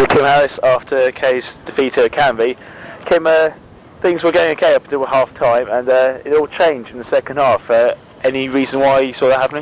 Kim Harris, after Kay's defeat at Canby, Kim, things were going okay up until half time, and it all changed in the second half. Any reason why you saw that happening?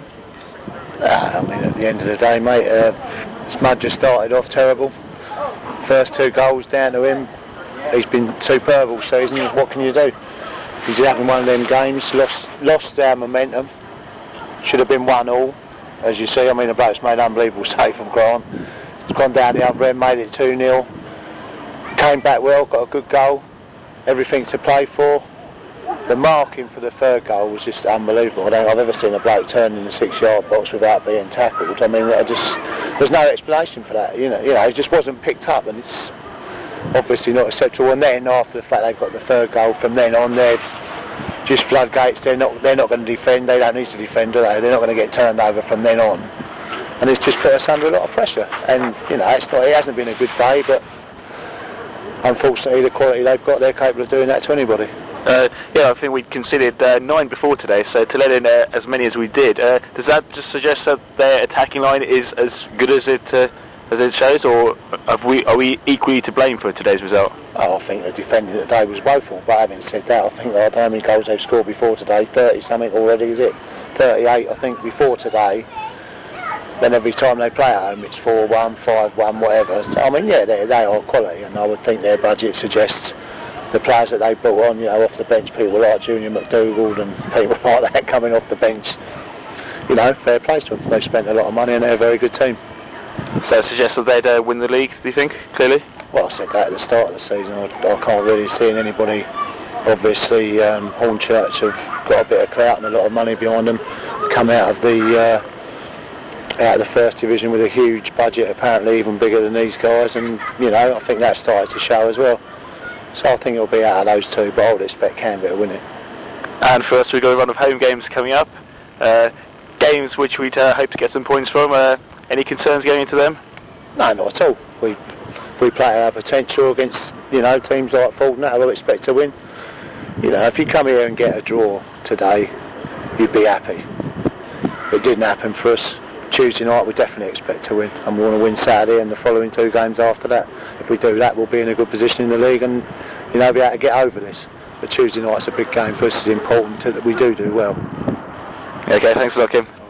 I mean, at the end of the day, mate, Smud just started off terrible. First 2 goals down to him. He's been superb all season. What can you do? He's having one of them games, lost our momentum. Should have been 1-1, as you see. I mean, the bloke's made an unbelievable save from Grant. He's gone down the other end, made it 2-0. Came back well, got a good goal. Everything to play for. The marking for the third goal was just unbelievable. I don't think I've ever seen a bloke turn in the 6-yard box without being tackled. I mean, there's no explanation for that. You know, it just wasn't picked up, and it's obviously not acceptable. And then after the fact they've got the third goal, from then on they're just floodgates. They're not going to defend. They don't need to defend, do they? They're not going to get turned over from then on. And it's just put us under a lot of pressure. And it hasn't been a good day, but unfortunately the quality they've got, they're capable of doing that to anybody. I think we conceded 9 before today, so to let in as many as we did, does that just suggest that their attacking line is as good as it shows, or are we equally to blame for today's result? I think the defending today was woeful, but having said that, I think I don't know how many goals they've scored before today, 30 something already, is it? 38 I think before today. Then every time they play at home it's 4-1, 5-1, whatever. So I mean, yeah, they are quality, and I would think their budget suggests the players that they brought on, off the bench, people like Junior McDougall and people like that coming off the bench, fair play to them. They've spent a lot of money and they're a very good team. So it suggests that they'd win the league, do you think, clearly? Well, I said that at the start of the season. I can't really see anybody. Obviously, Hornchurch have got a bit of clout and a lot of money behind them. Come out of the first division with a huge budget, apparently even bigger than these guys, and I think that started to show as well. So I think it'll be out of those two, but I would expect Canberra to win it. And for us, we've got a run of home games coming up. Games which we'd hope to get some points from. Any concerns going into them? No, not at all. We play our potential against teams like Ford, that I would expect to win. If you come here and get a draw today, you'd be happy. It didn't happen for us. Tuesday night we definitely expect to win, and we want to win Saturday and the following 2 games after that. If we do that, we'll be in a good position in the league and be able to get over this. But Tuesday night's a big game for us. It's important that we do well. Okay, thanks a lot, Kim.